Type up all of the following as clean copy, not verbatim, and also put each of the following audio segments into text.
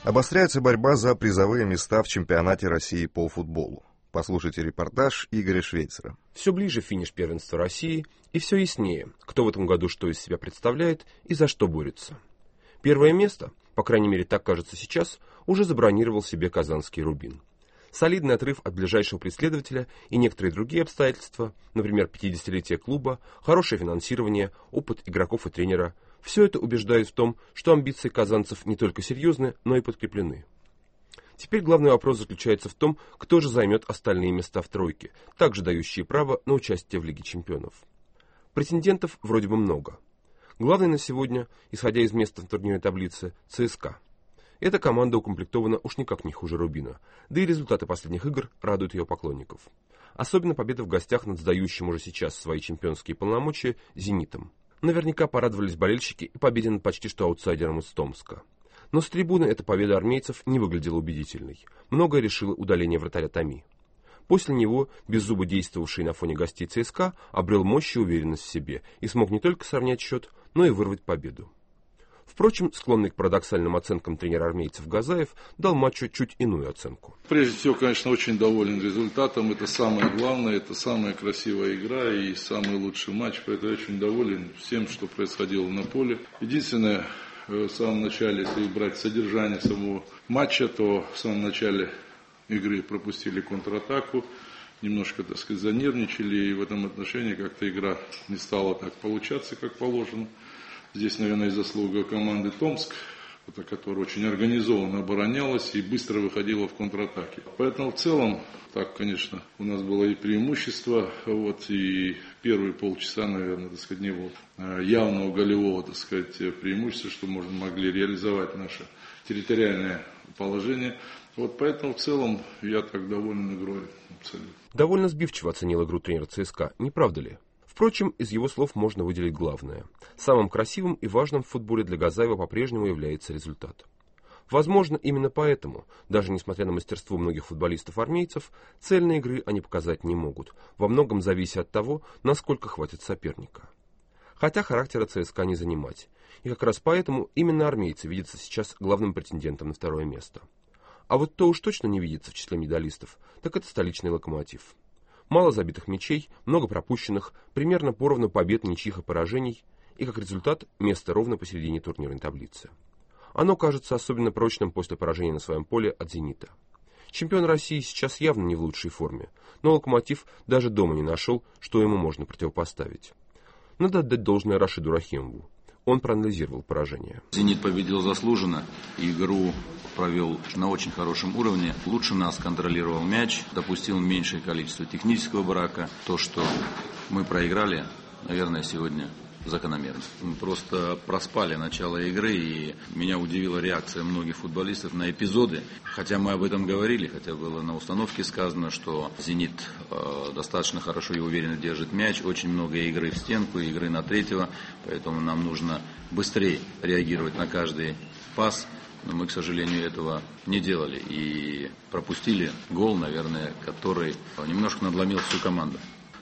Обостряется борьба за призовые места в чемпионате России по футболу. Послушайте репортаж Игоря Швейцера. Все ближе финиш первенства России, и все яснее, кто в этом году что из себя представляет и за что борется. Первое место, по крайней мере так кажется сейчас, уже забронировал себе казанский «Рубин». Солидный отрыв от ближайшего преследователя и некоторые другие обстоятельства, например, 50-летие клуба, хорошее финансирование, опыт игроков и тренера – все это убеждает в том, что амбиции казанцев не только серьезны, но и подкреплены. Теперь главный вопрос заключается в том, кто же займет остальные места в тройке, также дающие право на участие в Лиге чемпионов. Претендентов вроде бы много. Главный на сегодня, исходя из места в турнирной таблице, ЦСКА. Эта команда укомплектована уж никак не хуже «Рубина», да и результаты последних игр радуют ее поклонников. Особенно победа в гостях над сдающим уже сейчас свои чемпионские полномочия «Зенитом». Наверняка порадовались болельщики и победе над почти что аутсайдером из Томска. Но с трибуны эта победа армейцев не выглядела убедительной. Многое решило удаление вратаря Томи. После него, беззубо действовавший на фоне гостей ЦСКА, обрел мощь и уверенность в себе и смог не только сравнять счет, но и вырвать победу. Впрочем, склонный к парадоксальным оценкам тренер армейцев Газаев дал матчу чуть иную оценку. Прежде всего, конечно, очень доволен результатом. Это самое главное, это самая красивая игра и самый лучший матч. Поэтому я очень доволен всем, что происходило на поле. Единственное, в самом начале, если брать содержание самого матча, то в самом начале игры пропустили контратаку. Немножко, так сказать, занервничали. И в этом отношении как-то игра не стала так получаться, как положено. Здесь, наверное, и заслуга команды «Томск», которая очень организованно оборонялась и быстро выходила в контратаке. Поэтому в целом, так, конечно, у нас было и преимущество, и первые полчаса, наверное, так сказать, не было явного голевого, так сказать, преимущества, что мы могли реализовать наше территориальное положение. Поэтому в целом я так доволен игрой абсолютно. Довольно сбивчиво оценил игру тренера ЦСКА, не правда ли? Впрочем, из его слов можно выделить главное. Самым красивым и важным в футболе для Газаева по-прежнему является результат. Возможно, именно поэтому, даже несмотря на мастерство многих футболистов-армейцев, цельной игры они показать не могут, во многом завися от того, насколько хватит соперника. Хотя характера ЦСКА не занимать, и как раз поэтому именно армейцы видятся сейчас главным претендентом на второе место. А вот то уж точно не видится в числе медалистов, так это столичный «Локомотив». Мало забитых мячей, много пропущенных, примерно поровну побед, ничьих и поражений, и как результат место ровно посередине турнирной таблицы. Оно кажется особенно прочным после поражения на своем поле от «Зенита». Чемпион России сейчас явно не в лучшей форме, но «Локомотив» даже дома не нашел, что ему можно противопоставить. Надо отдать должное Рашиду Рахимову. Он проанализировал поражение. «Зенит» победил заслуженно, игру провел на очень хорошем уровне, лучше нас контролировал мяч, допустил меньшее количество технического брака. То, что мы проиграли, наверное, сегодня закономерно. Мы просто проспали начало игры, и меня удивила реакция многих футболистов на эпизоды. Хотя мы об этом говорили, хотя было на установке сказано, что «Зенит» достаточно хорошо и уверенно держит мяч, очень много игры в стенку, игры на третьего, поэтому нам нужно быстрее реагировать на каждый пас. Но мы, к сожалению, этого не делали и пропустили гол, наверное, который немножко надломил всю команду.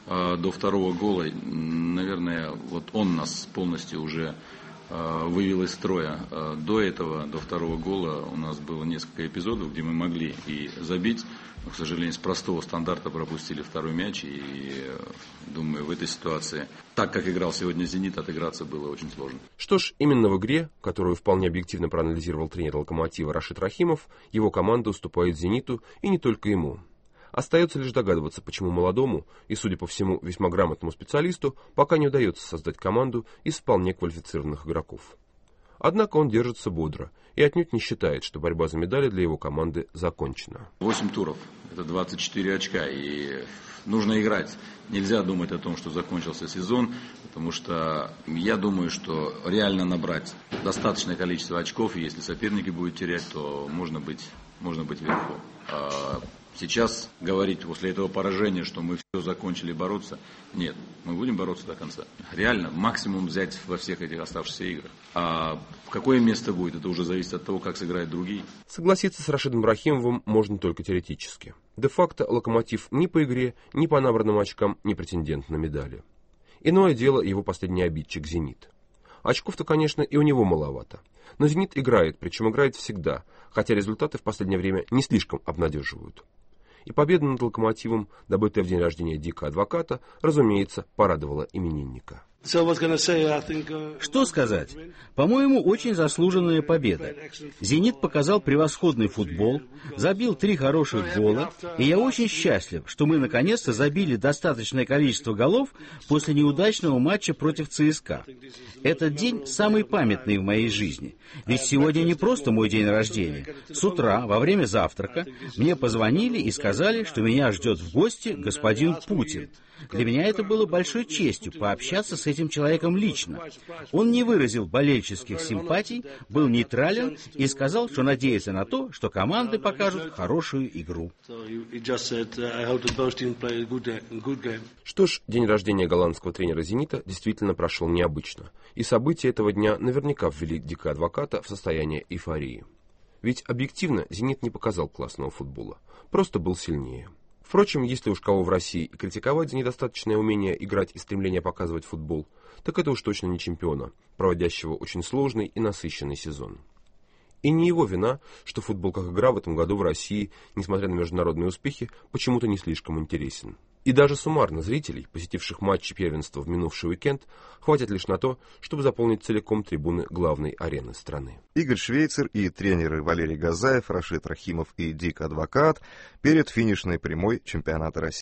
До второго гола, наверное, он нас полностью уже вывел из строя. До этого, до второго гола у нас было несколько эпизодов, где мы могли и забить, но, к сожалению, с простого стандарта пропустили второй мяч. И, думаю, в этой ситуации, так как играл сегодня «Зенит», отыграться было очень сложно. Что ж, именно в игре, которую вполне объективно проанализировал тренер «Локомотива» Рашид Рахимов, его команда уступает «Зениту», и не только ему. Остается лишь догадываться, почему молодому и, судя по всему, весьма грамотному специалисту пока не удается создать команду из вполне квалифицированных игроков. Однако он держится бодро и отнюдь не считает, что борьба за медали для его команды закончена. 8 туров, это 24 очка, и нужно играть. Нельзя думать о том, что закончился сезон, потому что я думаю, что реально набрать достаточное количество очков, и если соперники будут терять, то можно быть вверху. Сейчас говорить после этого поражения, что мы все закончили бороться, нет, мы будем бороться до конца. Реально, максимум взять во всех этих оставшихся играх. А в какое место будет, это уже зависит от того, как сыграют другие. Согласиться с Рашидом Рахимовым можно только теоретически. Де-факто «Локомотив» ни по игре, ни по набранным очкам не претендент на медали. Иное дело его последний обидчик «Зенит». Очков-то, конечно, и у него маловато. Но «Зенит» играет, причем играет всегда, хотя результаты в последнее время не слишком обнадеживают. И победа над «Локомотивом», добытая в день рождения Дика Адвоката, разумеется, порадовала именинника. Что сказать? По-моему, очень заслуженная победа. «Зенит» показал превосходный футбол, забил 3 хороших гола, и я очень счастлив, что мы наконец-то забили достаточное количество голов после неудачного матча против ЦСКА. Этот день самый памятный в моей жизни, ведь сегодня не просто мой день рождения. С утра, во время завтрака, мне позвонили и сказали, что меня ждет в гости господин Путин. Для меня это было большой честью пообщаться с этим человеком лично. Он не выразил болельческих симпатий, был нейтрален и сказал, что надеется на то, что команды покажут хорошую игру. Что ж, день рождения голландского тренера «Зенита» действительно прошел необычно, и события этого дня наверняка ввели Дика Адвоката в состояние эйфории. Ведь объективно «Зенит» не показал классного футбола, просто был сильнее. Впрочем, если уж кого в России и критиковать за недостаточное умение играть и стремление показывать футбол, так это уж точно не чемпиона, проводящего очень сложный и насыщенный сезон. И не его вина, что футбол как игра в этом году в России, несмотря на международные успехи, почему-то не слишком интересен. И даже суммарно зрителей, посетивших матчи первенства в минувший уикенд, хватит лишь на то, чтобы заполнить целиком трибуны главной арены страны. Игорь Швейцер и тренеры Валерий Газаев, Рашид Рахимов и Дик Адвокат перед финишной прямой чемпионата России.